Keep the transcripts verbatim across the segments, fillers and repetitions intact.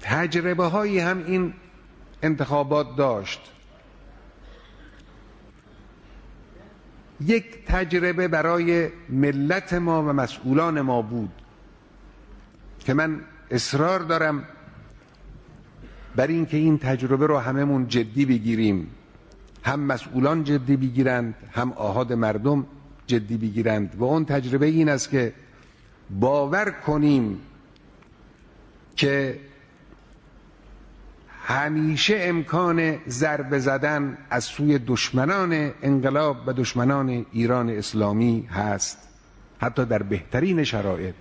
تجربه هایی هم این انتخابات داشت. یک تجربه برای ملت ما و مسئولان ما بود که من اصرار دارم بر این که این تجربه رو هممون جدی بگیریم، هم مسئولان جدی بگیرند، هم آحاد مردم جدی بگیرند. و اون تجربه این است که باور کنیم که همیشه امکان ضربه زدن از سوی دشمنان انقلاب و دشمنان ایران اسلامی هست، حتی در بهترین شرایط.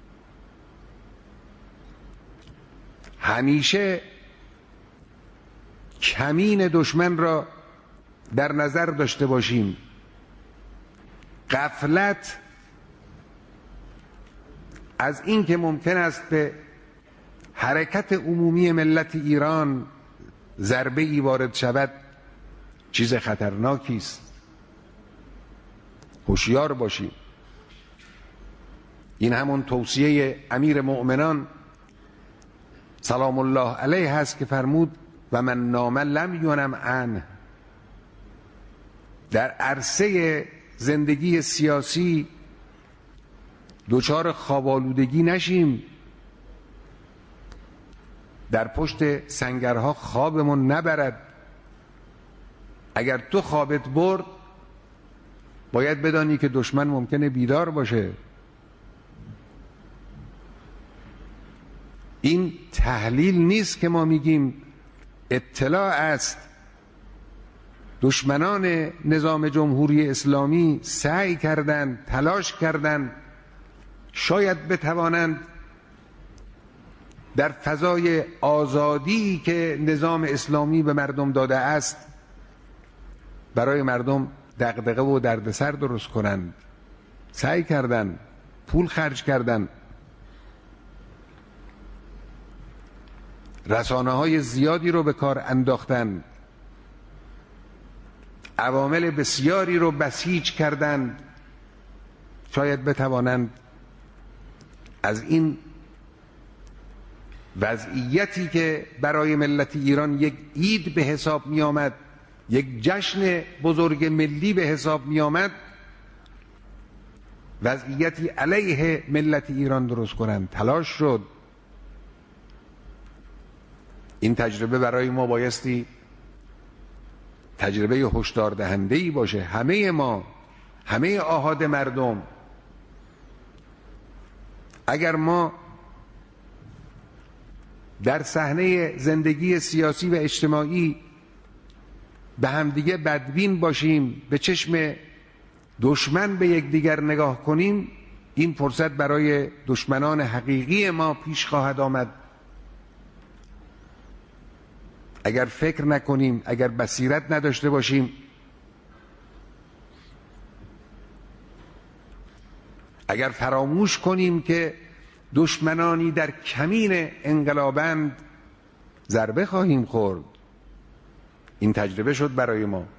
همیشه کمین دشمن را در نظر داشته باشیم. غفلت از این که ممکن است به حرکت عمومی ملت ایران ضربه ای وارد شود چیز خطرناکی است. هوشیار باشیم. این همون توصیه امیر مؤمنان سلام الله علیه هست که فرمود و من نام لم ینم عنه. در عرصه زندگی سیاسی دچار خواب‌آلودگی نشیم، در پشت سنگرها خوابمون نبرد. اگر تو خوابت برد باید بدانی که دشمن ممکنه بیدار باشه. این تحلیل نیست که ما میگیم، اطلاع است. دشمنان نظام جمهوری اسلامی سعی کردند، تلاش کردند شاید بتوانند در فضای آزادی که نظام اسلامی به مردم داده است برای مردم دغدغه و دردسر درست کنند. سعی کردند، پول خرج کردند، رسانه های زیادی رو به کار انداختند، عوامل بسیاری رو بسیج کردند، شاید بتوانند از این وضعیتی که برای ملت ایران یک عید به حساب می آمد، یک جشن بزرگ ملی به حساب می آمد، وضعیتی علیه ملت ایران درست کنند. تلاش شد. این تجربه برای ما بایستی تجربه هشدار دهنده‌ای باشه. همه ما، همه آحاد مردم، اگر ما در صحنه زندگی سیاسی و اجتماعی به همدیگه بدبین باشیم، به چشم دشمن به یکدیگر نگاه کنیم، این فرصت برای دشمنان حقیقی ما پیش خواهد آمد. اگر فکر نکنیم، اگر بصیرت نداشته باشیم، اگر فراموش کنیم که دشمنانی در کمین انقلابند، ضربه خواهیم خورد. این تجربه شد برای ما.